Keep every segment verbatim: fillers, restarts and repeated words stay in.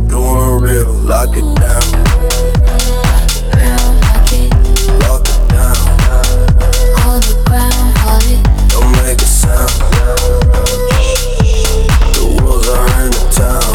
doing real, lock it down. Lock it down. Hold the ground, hold it. Don't make a sound. The wolves are in the town.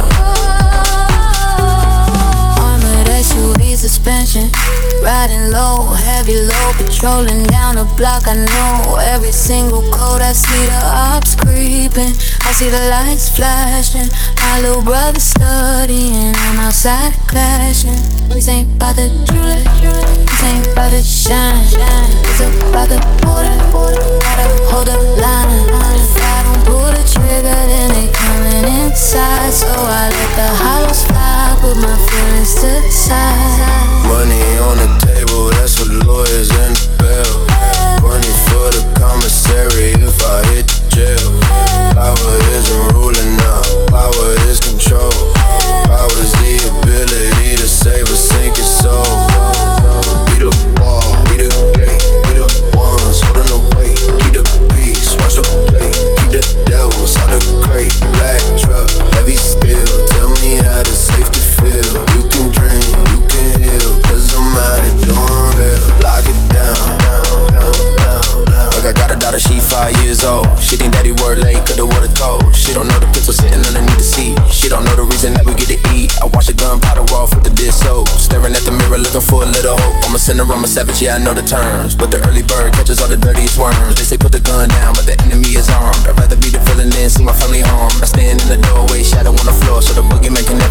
Armored S U V suspension, riding low, heavy low, patrolling down the block. I know every single code. I see the ops creeping, I see the lights flashing. My little brother studying, I'm outside clashing. This ain't about the jewelry, this ain't about the shine. It's about the border, gotta hold the line. If I don't pull the trigger, then they coming inside. So I let the hollows fly, put my feelings to the side. Money on the table, that's what lawyers in the bail. Money for the commissary if I hit the jail. Power isn't ruling now, power is control. Power is the ability to save or sink your soul. Be the ball, be the gate, be the ones holding the weight. Keep the peace, watch the play. Keep the devils out the crate. Black truck, heavy steel. Tell me how the safety feel. You can dream, you can heal, cause I'm out of doing real. Lock it down, down, down, down, down. Like I got a daughter, she five years old. She think daddy word late, coulda would've told. She don't know the pistol sitting underneath the seat. She don't know the reason that we get to eat. I wash the gunpowder off with the dish soap. Staring at the mirror looking for a little hope. I'm a sinner, I'm a savage, yeah I know the terms. But the early bird catches all the dirtiest worms. They say put the gun down, but the enemy is armed. I'd rather be the villain than see my family harmed. I stand in the doorway, shadow on the floor, so the boogeyman can